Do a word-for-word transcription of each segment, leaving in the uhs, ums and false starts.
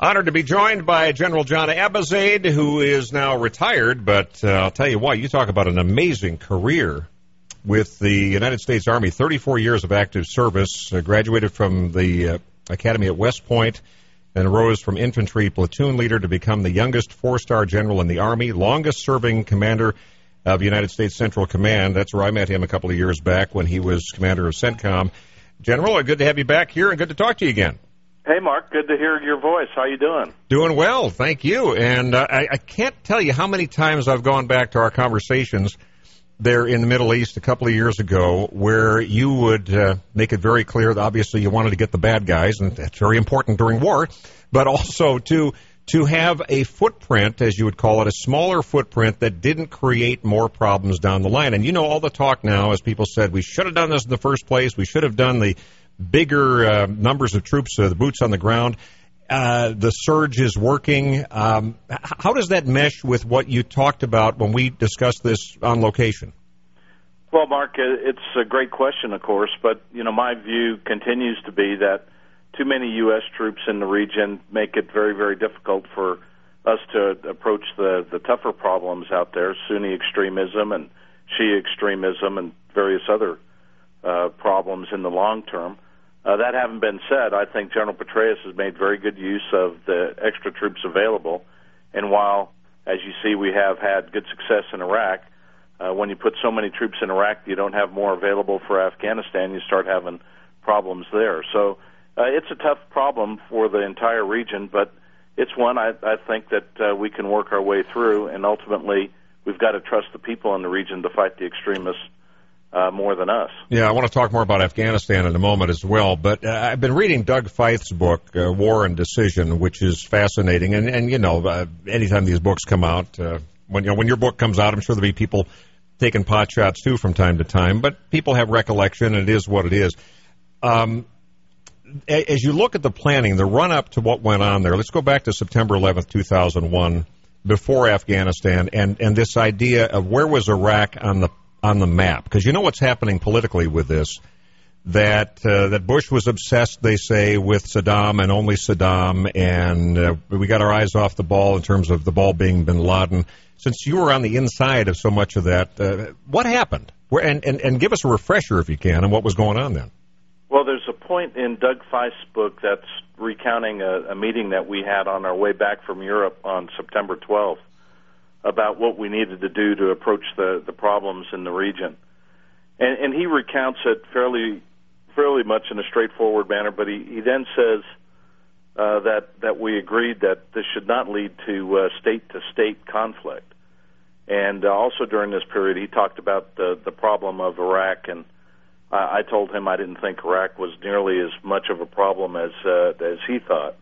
Honored to be joined by General John Abizaid, who is now retired, but uh, I'll tell you what, you talk about an amazing career with the United States Army, thirty-four years of active service, uh, graduated from the uh, Academy at West Point, and rose from infantry platoon leader to become the youngest four-star general in the Army, longest-serving commander of United States Central Command. That's where I met him a couple of years back when he was commander of CENTCOM. General, good to have you back here and good to talk to you again. Hey, Mark. Good to hear your voice. How you doing? Doing well, thank you. And uh, I, I can't tell you how many times I've gone back to our conversations there in the Middle East a couple of years ago where you would uh, make it very clear that obviously you wanted to get the bad guys, and that's very important during war, but also to to have a footprint, as you would call it, a smaller footprint that didn't create more problems down the line. And you know all the talk now, as people said, we should have done this in the first place, we should have done the bigger uh, numbers of troops, uh, the boots on the ground. Uh, the surge is working. Um, how does that mesh with what you talked about when we discussed this on location? Well, Mark, it's a great question, of course, but you know my view continues to be that too many U S troops in the region make it very, very difficult for us to approach the, the tougher problems out there, Sunni extremism and Shia extremism and various other uh, problems in the long term. Uh, that having been said, I think General Petraeus has made very good use of the extra troops available. And while, as you see, we have had good success in Iraq, uh, when you put so many troops in Iraq, you don't have more available for Afghanistan, you start having problems there. So uh, it's a tough problem for the entire region, but it's one I, I think that uh, we can work our way through, and ultimately we've got to trust the people in the region to fight the extremists Uh, more than us. Yeah, I want to talk more about Afghanistan in a moment as well, but uh, I've been reading Doug Feith's book, uh, War and Decision, which is fascinating, and, and you know, uh, anytime these books come out, uh, when, you know, when your book comes out, I'm sure there'll be people taking pot shots, too, from time to time, but people have recollection, and it is what it is. Um, as you look at the planning, the run-up to what went on there, let's go back to September eleventh, two thousand one, before Afghanistan, and, and this idea of where was Iraq on the on the map, because you know what's happening politically with this, that uh, that Bush was obsessed, they say, with Saddam and only Saddam, and uh, we got our eyes off the ball in terms of the ball being bin Laden. Since you were on the inside of so much of that, uh, what happened? Where, and, and, and give us a refresher, if you can, on what was going on then. Well, there's a point in Doug Feist's book that's recounting a, a meeting that we had on our way back from Europe on September twelfth. About what we needed to do to approach the, the problems in the region. And, and he recounts it fairly fairly much in a straightforward manner, but he, he then says uh, that, that we agreed that this should not lead to uh, state-to-state conflict. And uh, also during this period, he talked about the, the problem of Iraq, and I, I told him I didn't think Iraq was nearly as much of a problem as, uh, as he thought.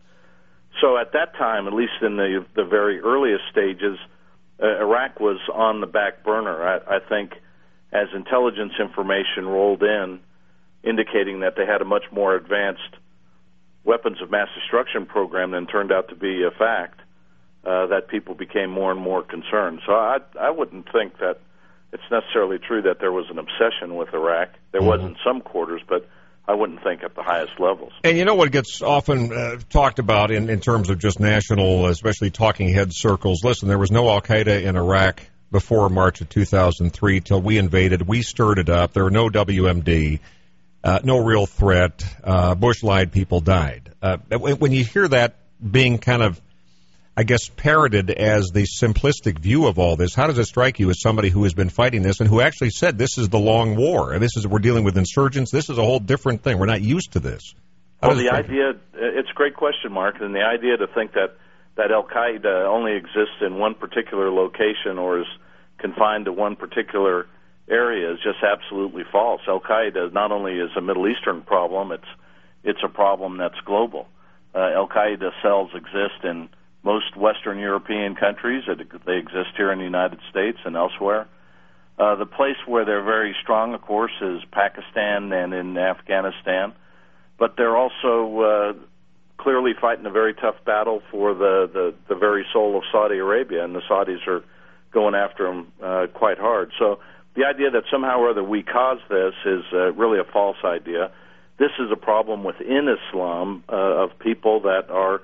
So at that time, at least in the, the very earliest stages, Uh, Iraq was on the back burner. I, I think as intelligence information rolled in, indicating that they had a much more advanced weapons of mass destruction program than turned out to be a fact, uh, that people became more and more concerned. So I, I wouldn't think that it's necessarily true that there was an obsession with Iraq. There mm-hmm. was in some quarters, but I wouldn't think at the highest levels. And you know what gets often uh, talked about in, in terms of just national, especially talking head circles? Listen, there was no Al-Qaeda in Iraq before March of two thousand three till we invaded. We stirred it up. There were no W M D, uh, no real threat. Uh, Bush lied, people died. Uh, when you hear that being kind of, I guess, parroted as the simplistic view of all this, how does it strike you as somebody who has been fighting this and who actually said this is the long war, and this is, we're dealing with insurgents, this is a whole different thing, we're not used to this? How well, the idea, it's a great question, Mark, and the idea to think that, that Al-Qaeda only exists in one particular location or is confined to one particular area is just absolutely false. Al-Qaeda not only is a Middle Eastern problem, it's, it's a problem that's global. Uh, Al-Qaeda cells exist in most Western European countries. They exist here in the United States and elsewhere. Uh, the place where they're very strong, of course, is Pakistan and in Afghanistan. But they're also uh, clearly fighting a very tough battle for the, the, the very soul of Saudi Arabia, and the Saudis are going after them uh, quite hard. So the idea that somehow or other we caused this is uh, really a false idea. This is a problem within Islam uh, of people that are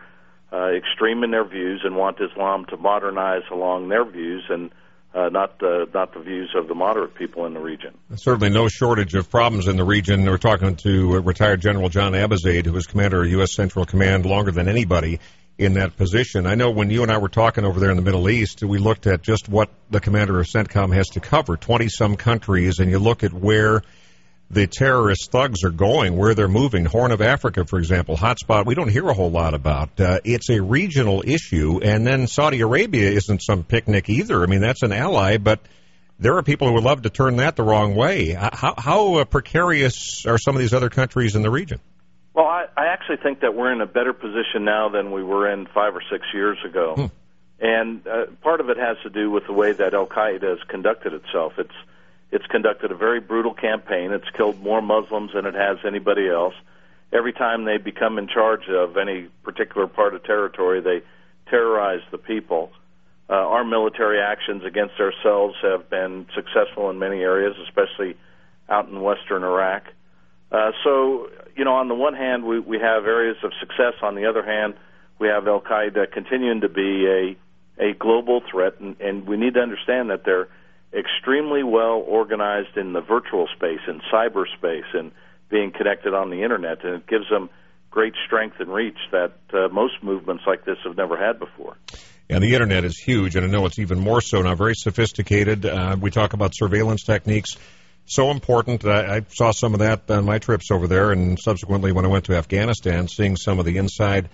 uh, extreme in their views and want Islam to modernize along their views and uh, not the not the views of the moderate people in the region. Certainly no shortage of problems in the region. We're talking to retired General John Abizaid, who was commander of U S Central Command longer than anybody in that position. I know when you and I were talking over there in the Middle East, we looked at just what the commander of CENTCOM has to cover, twenty-some countries, and you look at where the terrorist thugs are going, where they're moving. Horn of Africa, for example, hotspot, we don't hear a whole lot about. Uh, it's a regional issue, and then Saudi Arabia isn't some picnic either. I mean, that's an ally, but there are people who would love to turn that the wrong way. How, how uh, precarious are some of these other countries in the region? Well, I, I actually think that we're in a better position now than we were in five or six years ago. Hmm. And uh, part of it has to do with the way that Al-Qaeda has conducted itself. It's It's conducted a very brutal campaign. It's killed more Muslims than it has anybody else. Every time they become in charge of any particular part of territory, they terrorize the people. Uh, our military actions against ourselves have been successful in many areas, especially out in western Iraq. Uh, so, you know, on the one hand, we, we have areas of success. On the other hand, we have Al-Qaeda continuing to be a, a global threat, and, and we need to understand that they're extremely well organized in the virtual space, in cyberspace, and being connected on the Internet, and it gives them great strength and reach that uh, most movements like this have never had before. And the Internet is huge, and I know it's even more so now, very sophisticated. Uh, we talk about surveillance techniques, so important. I, I saw some of that on my trips over there, and subsequently when I went to Afghanistan, seeing some of the inside.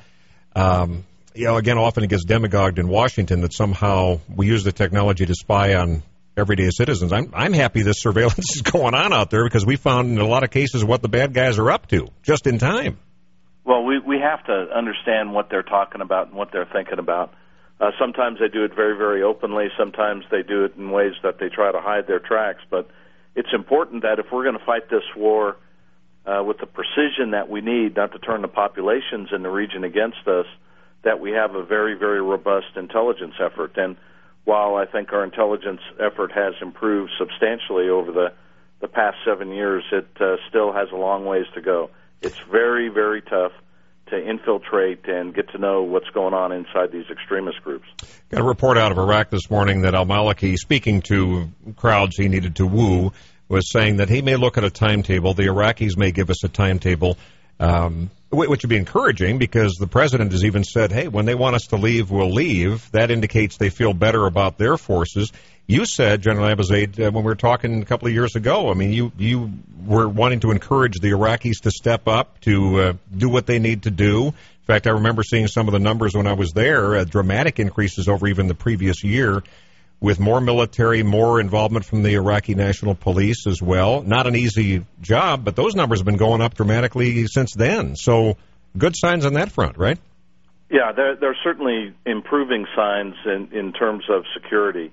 Um, you know, again, often it gets demagogued in Washington that somehow we use the technology to spy on everyday citizens. I'm I'm happy this surveillance is going on out there because we found in a lot of cases what the bad guys are up to just in time. Well, we we have to understand what they're talking about and what they're thinking about. Uh, sometimes they do it very, very openly. Sometimes they do it in ways that they try to hide their tracks. But it's important that if we're going to fight this war uh, with the precision that we need, not to turn the populations in the region against us, that we have a very, very robust intelligence effort. And while I think our intelligence effort has improved substantially over the, the past seven years, it uh, still has a long ways to go. It's very, very tough to infiltrate and get to know what's going on inside these extremist groups. Got a report out of Iraq this morning that al-Maliki, speaking to crowds he needed to woo, was saying that he may look at a timetable. The Iraqis may give us a timetable, um, which would be encouraging because the president has even said, hey, when they want us to leave, we'll leave. That indicates they feel better about their forces. You said, General Abizaid, uh, when we were talking a couple of years ago, I mean, you, you were wanting to encourage the Iraqis to step up, to uh, do what they need to do. In fact, I remember seeing some of the numbers when I was there, uh, dramatic increases over even the previous year, with more military, more involvement from the Iraqi National Police as well. Not an easy job, but those numbers have been going up dramatically since then. So good signs on that front, right? Yeah, there, there are certainly improving signs in, in terms of security.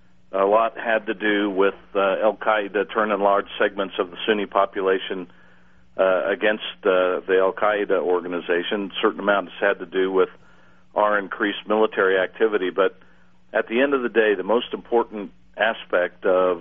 A lot had to do with uh, Al-Qaeda turning large segments of the Sunni population uh, against uh, the Al-Qaeda organization. A certain amount has had to do with our increased military activity, but at the end of the day, the most important aspect of,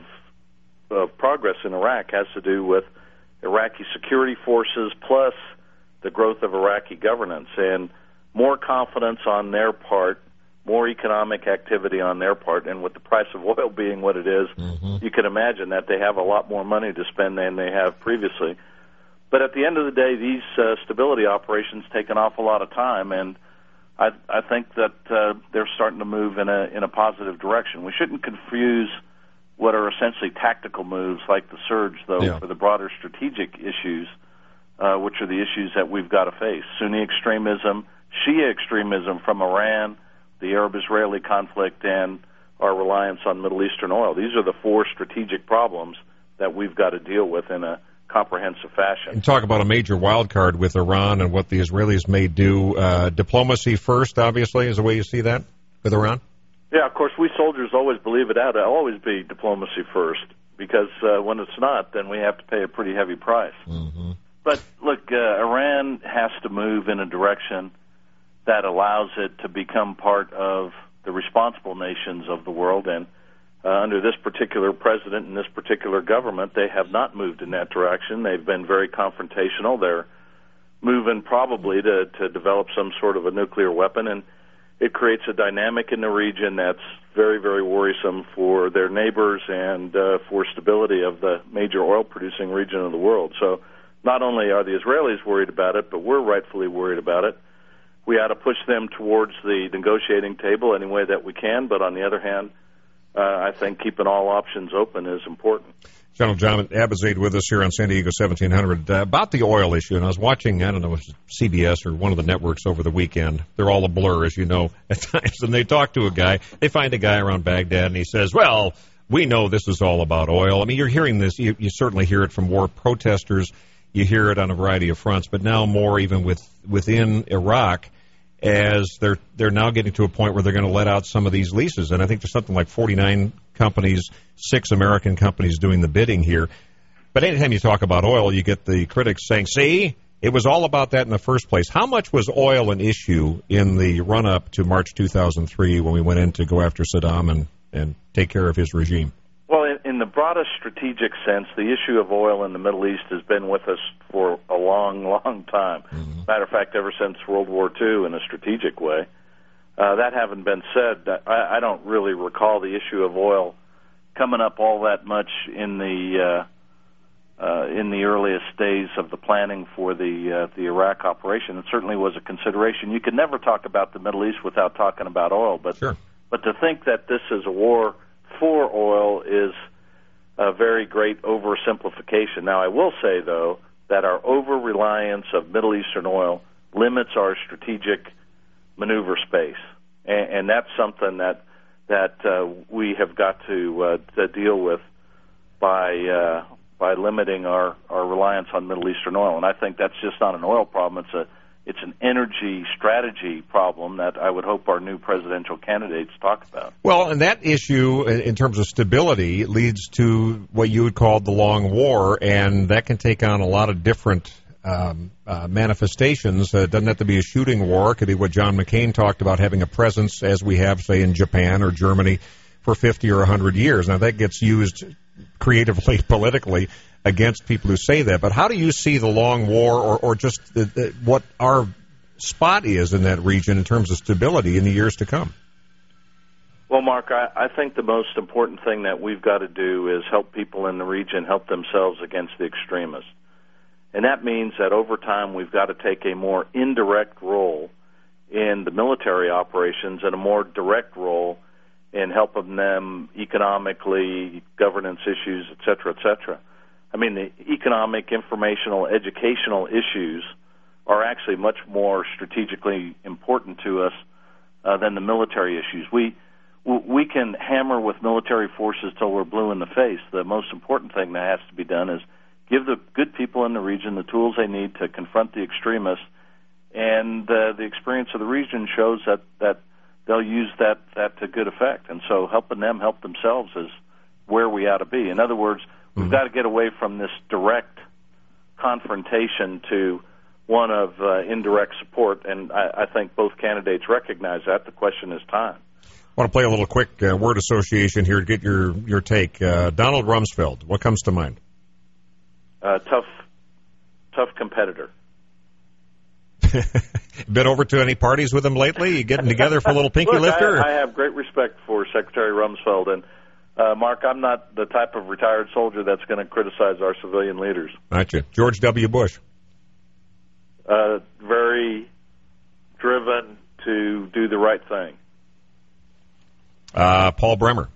of progress in Iraq has to do with Iraqi security forces plus the growth of Iraqi governance and more confidence on their part, more economic activity on their part, and with the price of oil being what it is, mm-hmm. you can imagine that they have a lot more money to spend than they have previously. But at the end of the day, these uh, stability operations take an awful lot of time, and I, I think that uh, they're starting to move in a in a positive direction. We shouldn't confuse what are essentially tactical moves like the surge, though, yeah. for the broader strategic issues, uh, which are the issues that we've got to face. Sunni extremism, Shia extremism from Iran, the Arab-Israeli conflict, and our reliance on Middle Eastern oil. These are the four strategic problems that we've got to deal with in a comprehensive fashion. And talk about a major wild card with Iran and what the Israelis may do. Uh, diplomacy first, obviously, is the way you see that with Iran? Yeah, of course, we soldiers always believe it out. It'll always be diplomacy first, because uh, when it's not, then we have to pay a pretty heavy price. Mm-hmm. But, look, uh, Iran has to move in a direction that allows it to become part of the responsible nations of the world, and Uh, under this particular president and this particular government, they have not moved in that direction. They've been very confrontational. They're moving probably to, to develop some sort of a nuclear weapon, and it creates a dynamic in the region that's very, very worrisome for their neighbors and uh, for stability of the major oil-producing region of the world. So not only are the Israelis worried about it, but we're rightfully worried about it. We ought to push them towards the negotiating table any way that we can, but on the other hand, uh, I think keeping all options open is important. General John Abizaid with us here on San Diego seventeen hundred. Uh, about the oil issue, and I was watching, I don't know, C B S or one of the networks over the weekend. They're all a blur, as you know, at times. And they talk to a guy. They find a guy around Baghdad, and he says, well, we know this is all about oil. I mean, you're hearing this. You, you certainly hear it from war protesters. You hear it on a variety of fronts, but now more even with within Iraq, as they're they're now getting to a point where they're going to let out some of these leases. And I think there's something like forty-nine companies, six American companies doing the bidding here. But anytime you talk about oil, you get the critics saying, see, it was all about that in the first place. How much was oil an issue in the run-up to March two thousand three when we went in to go after Saddam and, and take care of his regime? Well, in, in the broadest strategic sense, the issue of oil in the Middle East has been with us for a long, long time. Mm-hmm. Matter of fact, ever since World War Two in a strategic way. Uh, that having been said, I, I don't really recall the issue of oil coming up all that much in the uh, uh, in the earliest days of the planning for the uh, the Iraq operation. It certainly was a consideration. You can never talk about the Middle East without talking about oil, but sure. but to think that this is a war for oil is a very great oversimplification. Now, I will say, though, that our over-reliance of Middle Eastern oil limits our strategic maneuver space, and, and that's something that that uh, we have got to, uh, to deal with by uh, by limiting our, our reliance on Middle Eastern oil. And I think that's just not an oil problem; it's a it's an energy strategy problem that I would hope our new presidential candidates talk about. Well, and that issue, in terms of stability, leads to what you would call the long war, and that can take on a lot of different um, uh, manifestations. Uh, it doesn't have to be a shooting war. It could be what John McCain talked about, having a presence, as we have, say, in Japan or Germany, for fifty or one hundred years. Now, that gets used creatively, politically, against people who say that. But how do you see the long war, or, or just the, the, what our spot is in that region in terms of stability in the years to come? Well, Mark, I, I think the most important thing that we've got to do is help people in the region help themselves against the extremists. And that means that over time we've got to take a more indirect role in the military operations and a more direct role in helping them economically, governance issues, et cetera, et cetera. I mean, the economic, informational, educational issues are actually much more strategically important to us uh, than the military issues. We we can hammer with military forces till we're blue in the face. The most important thing that has to be done is give the good people in the region the tools they need to confront the extremists, and uh, the experience of the region shows that, that they'll use that, that to good effect. And so helping them help themselves is where we ought to be. In other words, we've mm-hmm. got to get away from this direct confrontation to one of uh, indirect support, and I, I think both candidates recognize that. The question is time. I want to play a little quick uh, word association here to get your, your take. Uh, Donald Rumsfeld, what comes to mind? Uh, tough, tough competitor. Been over to any parties with him lately? You getting together for a little pinky Look, lifter? I, I have great respect for Secretary Rumsfeld, and uh, Mark, I'm not the type of retired soldier that's going to criticize our civilian leaders. Not you. George W. Bush. Uh, very driven to do the right thing. Uh, Paul Bremer.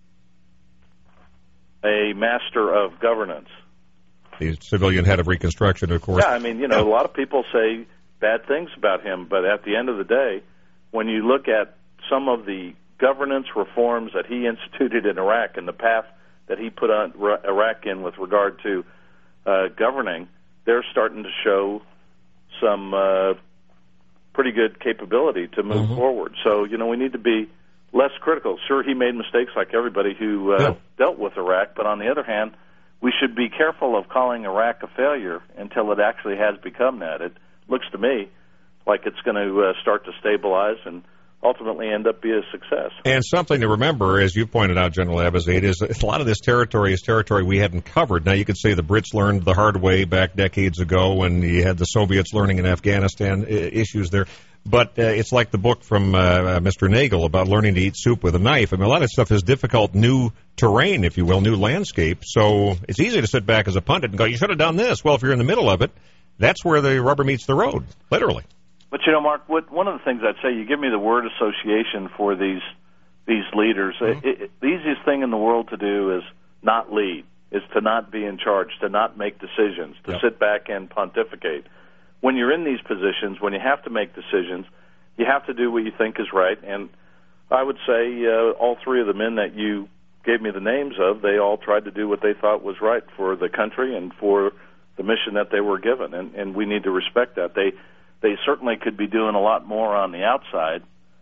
A master of governance. The civilian head of Reconstruction, of course. Yeah, I mean, you know, a lot of people say bad things about him, but at the end of the day, when you look at some of the governance reforms that he instituted in Iraq and the path that he put on Iraq in with regard to uh, governing, they're starting to show some uh, pretty good capability to move mm-hmm. forward. So, you know, we need to be less critical. Sure, he made mistakes like everybody who uh, yeah. dealt with Iraq, but on the other hand, we should be careful of calling Iraq a failure until it actually has become that. It looks to me like it's going to uh, start to stabilize, and ultimately end up being a success. And something to remember, as you pointed out, General Abizaid, is that a lot of this territory is territory we hadn't covered. Now, you could say the Brits learned the hard way back decades ago when you had the Soviets learning in Afghanistan uh, issues there. But uh, it's like the book from uh, Mister Nagel about learning to eat soup with a knife. I mean, a lot of stuff is difficult, new terrain, if you will, new landscape. So it's easy to sit back as a pundit and go, you should have done this. Well, if you're in the middle of it, that's where the rubber meets the road, literally. But, you know, Mark, what, one of the things I'd say, you give me the word association for these these leaders. Mm-hmm. It, it, the easiest thing in the world to do is not lead, is to not be in charge, to not make decisions, to yep. sit back and pontificate. When you're in these positions, when you have to make decisions, you have to do what you think is right. And I would say uh, all three of the men that you gave me the names of, they all tried to do what they thought was right for the country and for the mission that they were given. And, and we need to respect that. They they certainly could be doing a lot more on the outside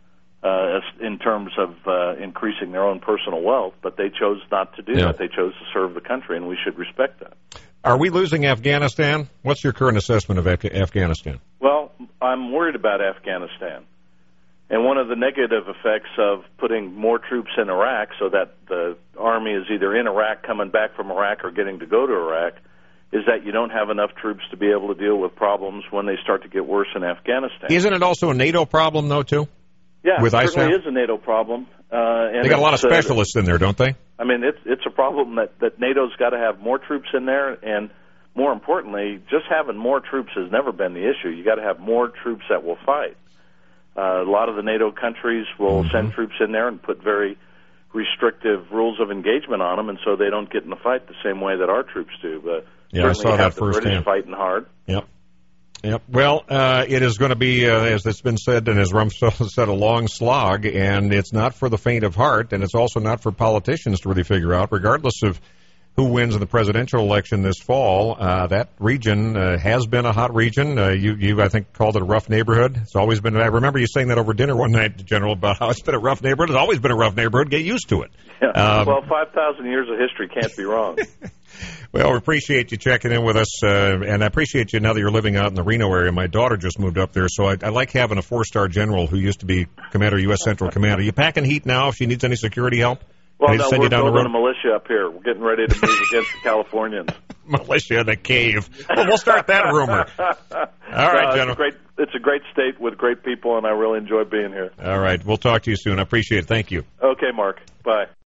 uh, in terms of uh, increasing their own personal wealth, but they chose not to do yeah. that. They chose to serve the country, and we should respect that. Are we losing Afghanistan? What's your current assessment of Af- Afghanistan? Well, I'm worried about Afghanistan. And one of the negative effects of putting more troops in Iraq so that the Army is either in Iraq, coming back from Iraq, or getting to go to Iraq, is that you don't have enough troops to be able to deal with problems when they start to get worse in Afghanistan. Isn't it also a NATO problem, though, too? Yeah, with it certainly I S A F? is a NATO problem. Uh, and they got a lot of specialists uh, in there, don't they? I mean, it's it's a problem that, that NATO's got to have more troops in there, and more importantly, just having more troops has never been the issue. You got to have more troops that will fight. Uh, a lot of the NATO countries will mm-hmm. send troops in there and put very restrictive rules of engagement on them, and so they don't get in the fight the same way that our troops do. But yeah, I saw that the firsthand. British fighting hard. Yep. Yep. Well, uh, it is going to be, uh, as it's been said, and as Rumsfeld said, a long slog, and it's not for the faint of heart, and it's also not for politicians to really figure out, regardless of who wins in the presidential election this fall. Uh, that region uh, has been a hot region. Uh, you, you, I think, called it a rough neighborhood. It's always been. I remember you saying that over dinner one night, General, about how it's been a rough neighborhood. It's always been a rough neighborhood. Get used to it. Yeah. Um, well, five thousand years of history can't be wrong. Well, we appreciate you checking in with us, uh, and I appreciate you now that you're living out in the Reno area. My daughter just moved up there, so I, I like having a four-star general who used to be commander of U S Central Command. Are you packing heat now if she needs any security help? Well, no, we're building a militia up here. We're getting ready to move against the Californians. Militia in the cave. Well, we'll start that rumor. All right, uh, General. It's a, great, it's a great state with great people, and I really enjoy being here. All right. We'll talk to you soon. I appreciate it. Thank you. Okay, Mark. Bye.